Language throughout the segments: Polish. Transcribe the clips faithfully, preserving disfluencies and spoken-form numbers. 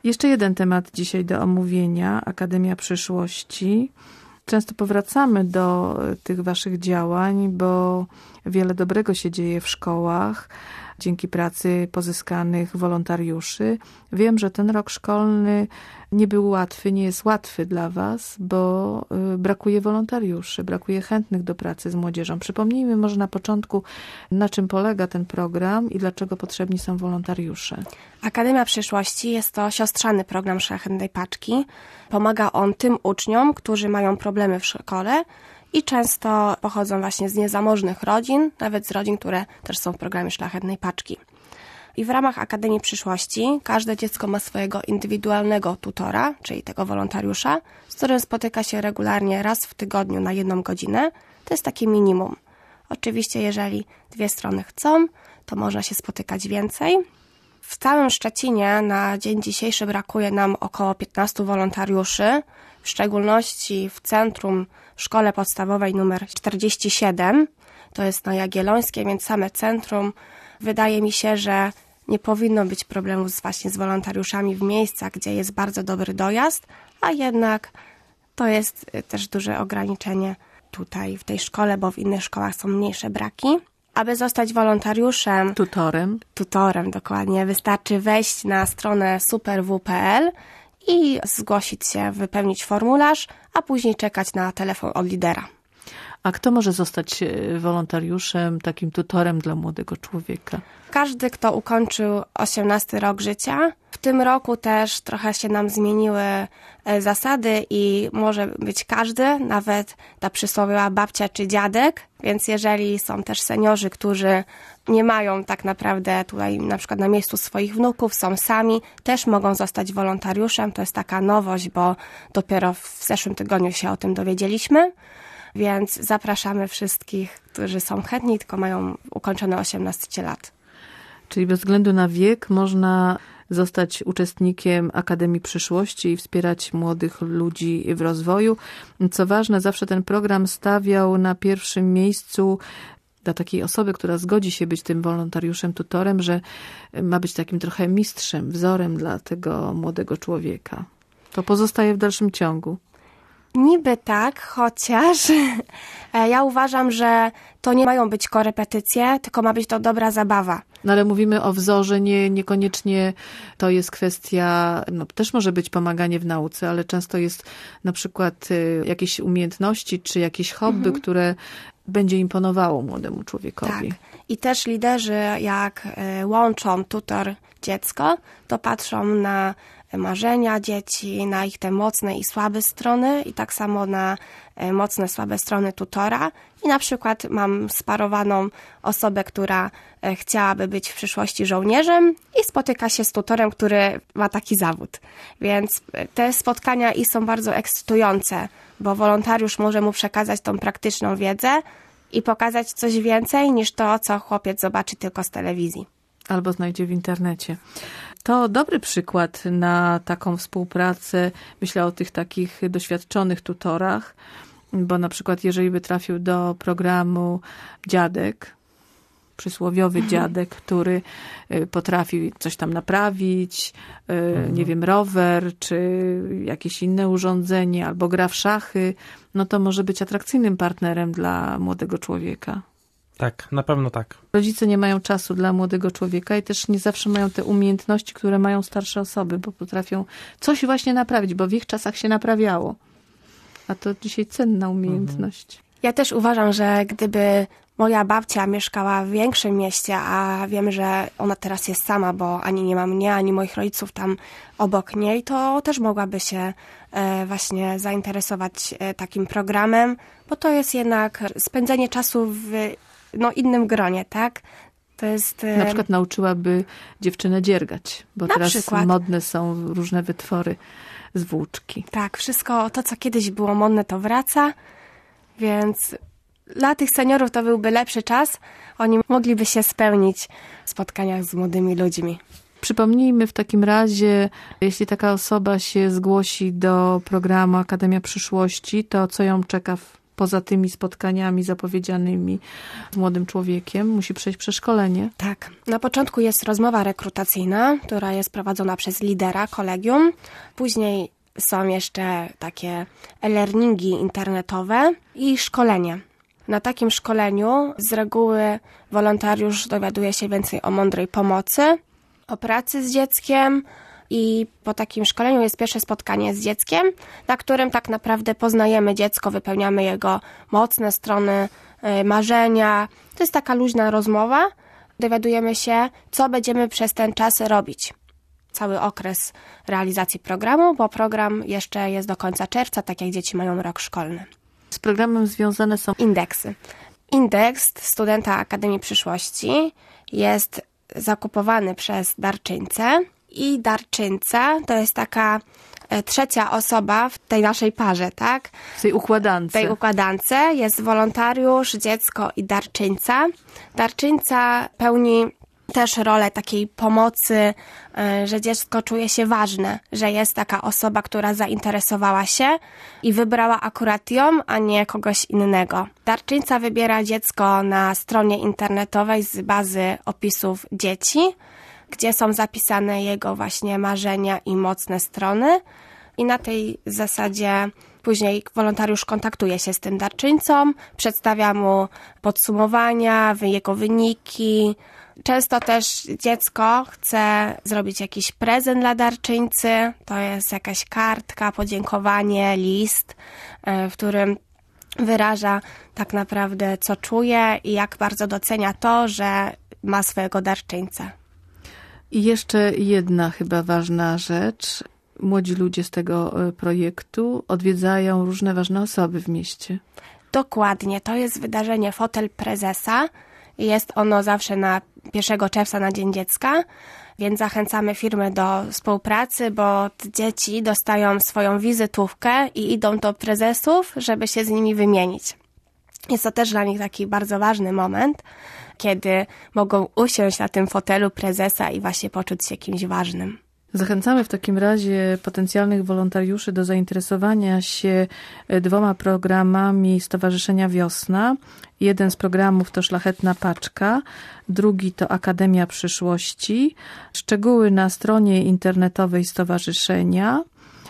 Jeszcze jeden temat dzisiaj do omówienia. Akademia Przyszłości. Często powracamy do tych waszych działań, bo wiele dobrego się dzieje w szkołach dzięki pracy pozyskanych wolontariuszy. Wiem, że ten rok szkolny nie był łatwy, nie jest łatwy dla was, bo brakuje wolontariuszy, brakuje chętnych do pracy z młodzieżą. Przypomnijmy może na początku, na czym polega ten program i dlaczego potrzebni są wolontariusze. Akademia Przyszłości jest to siostrzany program Szlachetnej Paczki. Pomaga on tym uczniom, którzy mają problemy w szkole i często pochodzą właśnie z niezamożnych rodzin, nawet z rodzin, które też są w programie Szlachetnej Paczki. I w ramach Akademii Przyszłości każde dziecko ma swojego indywidualnego tutora, czyli tego wolontariusza, z którym spotyka się regularnie raz w tygodniu na jedną godzinę. To jest takie minimum. Oczywiście, jeżeli dwie strony chcą, to można się spotykać więcej. W całym Szczecinie na dzień dzisiejszy brakuje nam około piętnastu wolontariuszy, w szczególności w centrum w szkole podstawowej numer czterdzieści siedem. To jest na Jagiellońskiej, więc same centrum. Wydaje mi się, że nie powinno być problemu z, właśnie z wolontariuszami w miejscach, gdzie jest bardzo dobry dojazd, a jednak to jest też duże ograniczenie tutaj w tej szkole, bo w innych szkołach są mniejsze braki. Aby zostać wolontariuszem, Tutorem. Tutorem, dokładnie. Wystarczy wejść na stronę super w kropka p l i zgłosić się, wypełnić formularz, a później czekać na telefon od lidera. A kto może zostać wolontariuszem, takim tutorem dla młodego człowieka? Każdy, kto ukończył osiemnasty rok życia. W tym roku też trochę się nam zmieniły zasady i może być każdy, nawet ta przysłowiowa babcia czy dziadek. Więc jeżeli są też seniorzy, którzy nie mają tak naprawdę tutaj na przykład na miejscu swoich wnuków, są sami, też mogą zostać wolontariuszem. To jest taka nowość, bo dopiero w zeszłym tygodniu się o tym dowiedzieliśmy. Więc zapraszamy wszystkich, którzy są chętni, tylko mają ukończone osiemnaście lat. Czyli bez względu na wiek można zostać uczestnikiem Akademii Przyszłości i wspierać młodych ludzi w rozwoju. Co ważne, zawsze ten program stawiał na pierwszym miejscu dla takiej osoby, która zgodzi się być tym wolontariuszem, tutorem, że ma być takim trochę mistrzem, wzorem dla tego młodego człowieka. To pozostaje w dalszym ciągu. Niby tak, chociaż ja uważam, że to nie mają być korepetycje, tylko ma być to dobra zabawa. No ale mówimy o wzorze, nie, niekoniecznie to jest kwestia, no też może być pomaganie w nauce, ale często jest na przykład jakieś umiejętności czy jakieś hobby, mhm. które będzie imponowało młodemu człowiekowi. Tak. I też liderzy jak łączą tutor dziecko, to patrzą na marzenia dzieci, na ich te mocne i słabe strony i tak samo na mocne, słabe strony tutora. I na przykład mam sparowaną osobę, która chciałaby być w przyszłości żołnierzem i spotyka się z tutorem, który ma taki zawód. Więc te spotkania i są bardzo ekscytujące, bo wolontariusz może mu przekazać tą praktyczną wiedzę i pokazać coś więcej niż to, co chłopiec zobaczy tylko z telewizji. Albo znajdzie w internecie. To dobry przykład na taką współpracę. Myślę o tych takich doświadczonych tutorach, bo na przykład jeżeli by trafił do programu dziadek, przysłowiowy mhm. dziadek, który potrafi coś tam naprawić, mhm. nie wiem, rower, czy jakieś inne urządzenie, albo gra w szachy, no to może być atrakcyjnym partnerem dla młodego człowieka. Tak, na pewno tak. Rodzice nie mają czasu dla młodego człowieka i też nie zawsze mają te umiejętności, które mają starsze osoby, bo potrafią coś właśnie naprawić, bo w ich czasach się naprawiało. A to dzisiaj cenna umiejętność. Ja też uważam, że gdyby moja babcia mieszkała w większym mieście, a wiem, że ona teraz jest sama, bo ani nie ma mnie, ani moich rodziców tam obok niej, to też mogłaby się właśnie zainteresować takim programem, bo to jest jednak spędzenie czasu w no, innym gronie, tak? To jest... Na przykład nauczyłaby dziewczynę dziergać, bo na teraz przykład. modne są różne wytwory z włóczki. Tak, wszystko to, co kiedyś było modne, to wraca, więc dla tych seniorów to byłby lepszy czas. Oni mogliby się spełnić w spotkaniach z młodymi ludźmi. Przypomnijmy w takim razie, jeśli taka osoba się zgłosi do programu Akademia Przyszłości, to co ją czeka w poza tymi spotkaniami zapowiedzianymi z młodym człowiekiem, musi przejść przeszkolenie. Tak. Na początku jest rozmowa rekrutacyjna, która jest prowadzona przez lidera kolegium. Później są jeszcze takie e-learningi internetowe i szkolenie. Na takim szkoleniu z reguły wolontariusz dowiaduje się więcej o mądrej pomocy, o pracy z dzieckiem i po takim szkoleniu jest pierwsze spotkanie z dzieckiem, na którym tak naprawdę poznajemy dziecko, wypełniamy jego mocne strony, marzenia. To jest taka luźna rozmowa. Dowiadujemy się, co będziemy przez ten czas robić. Cały okres realizacji programu, bo program jeszcze jest do końca czerwca, tak jak dzieci mają rok szkolny. Z programem związane są indeksy. Indeks studenta Akademii Przyszłości jest zakupowany przez darczyńcę i darczyńca to jest taka trzecia osoba w tej naszej parze, tak? W tej układance. W tej układance jest wolontariusz, dziecko i darczyńca. Darczyńca pełni też rolę takiej pomocy, że dziecko czuje się ważne, że jest taka osoba, która zainteresowała się i wybrała akurat ją, a nie kogoś innego. Darczyńca wybiera dziecko na stronie internetowej z bazy opisów dzieci, gdzie są zapisane jego właśnie marzenia i mocne strony i na tej zasadzie później wolontariusz kontaktuje się z tym darczyńcą, przedstawia mu podsumowania, jego wyniki. Często też dziecko chce zrobić jakiś prezent dla darczyńcy, to jest jakaś kartka, podziękowanie, list, w którym wyraża tak naprawdę, co czuje i jak bardzo docenia to, że ma swojego darczyńcę. I jeszcze jedna chyba ważna rzecz. Młodzi ludzie z tego projektu odwiedzają różne ważne osoby w mieście. Dokładnie, to jest wydarzenie Fotel Prezesa. Jest ono zawsze na pierwszego czerwca na Dzień Dziecka, więc zachęcamy firmy do współpracy, bo dzieci dostają swoją wizytówkę i idą do prezesów, żeby się z nimi wymienić. Jest to też dla nich taki bardzo ważny moment, kiedy mogą usiąść na tym fotelu prezesa i właśnie poczuć się kimś ważnym. Zachęcamy w takim razie potencjalnych wolontariuszy do zainteresowania się dwoma programami Stowarzyszenia Wiosna. Jeden z programów to Szlachetna Paczka, drugi to Akademia Przyszłości. Szczegóły na stronie internetowej stowarzyszenia.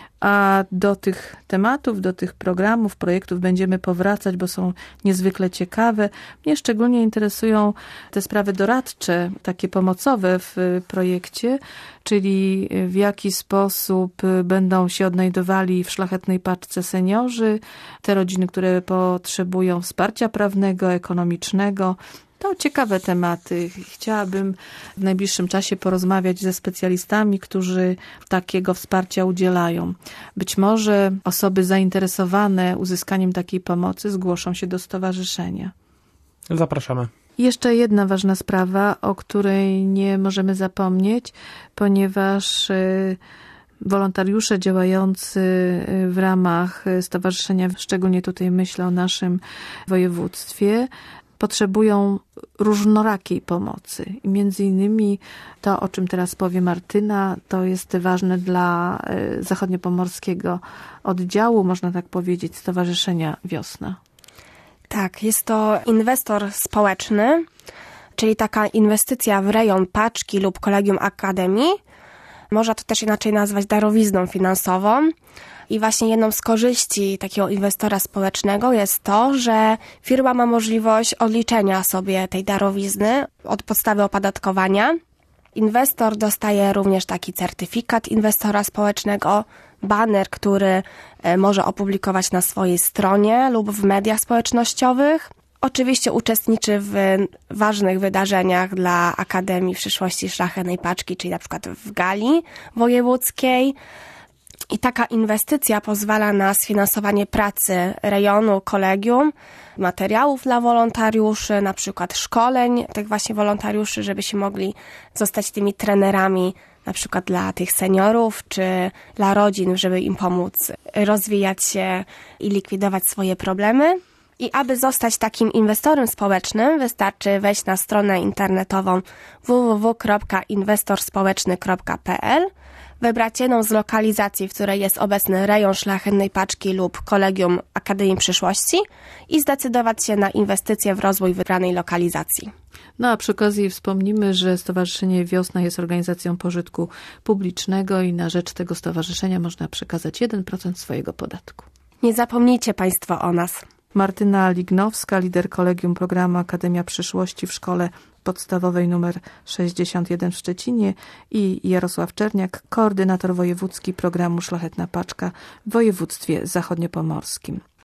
A do tych tematów, do tych programów, projektów będziemy powracać, bo są niezwykle ciekawe. Mnie szczególnie interesują te sprawy doradcze, takie pomocowe w projekcie, czyli w jaki sposób będą się odnajdowali w Szlachetnej Paczce seniorzy, te rodziny, które potrzebują wsparcia prawnego, ekonomicznego. To ciekawe tematy. Chciałabym w najbliższym czasie porozmawiać ze specjalistami, którzy takiego wsparcia udzielają. Być może osoby zainteresowane uzyskaniem takiej pomocy zgłoszą się do stowarzyszenia. Zapraszamy. Jeszcze jedna ważna sprawa, o której nie możemy zapomnieć, ponieważ wolontariusze działający w ramach stowarzyszenia, szczególnie tutaj myślę o naszym województwie, potrzebują różnorakiej pomocy. I między innymi to, o czym teraz powie Martyna, to jest ważne dla zachodniopomorskiego oddziału, można tak powiedzieć, Stowarzyszenia Wiosna. Tak, jest to inwestor społeczny, czyli taka inwestycja w rejon paczki lub kolegium akademii. Można to też inaczej nazwać darowizną finansową. I właśnie jedną z korzyści takiego inwestora społecznego jest to, że firma ma możliwość odliczenia sobie tej darowizny od podstawy opodatkowania. Inwestor dostaje również taki certyfikat inwestora społecznego, baner, który może opublikować na swojej stronie lub w mediach społecznościowych. Oczywiście uczestniczy w ważnych wydarzeniach dla Akademii Przyszłości Szlachetnej Paczki, czyli na przykład w gali wojewódzkiej. I taka inwestycja pozwala na sfinansowanie pracy rejonu, kolegium, materiałów dla wolontariuszy, na przykład szkoleń tych właśnie wolontariuszy, żeby się mogli zostać tymi trenerami, na przykład dla tych seniorów, czy dla rodzin, żeby im pomóc rozwijać się i likwidować swoje problemy. I aby zostać takim inwestorem społecznym, wystarczy wejść na stronę internetową w w w kropka inwestor społeczny kropka p l. wybrać jedną z lokalizacji, w której jest obecny rejon Szlachetnej Paczki lub Kolegium Akademii Przyszłości i zdecydować się na inwestycje w rozwój wybranej lokalizacji. No a przy okazji wspomnimy, że Stowarzyszenie Wiosna jest organizacją pożytku publicznego i na rzecz tego stowarzyszenia można przekazać jeden procent swojego podatku. Nie zapomnijcie Państwo o nas. Martyna Lignowska, lider Kolegium Programu Akademia Przyszłości w Szkole Podstawowej nr sześćdziesiąt jeden w Szczecinie i Jarosław Czerniak, koordynator wojewódzki programu Szlachetna Paczka w województwie zachodniopomorskim.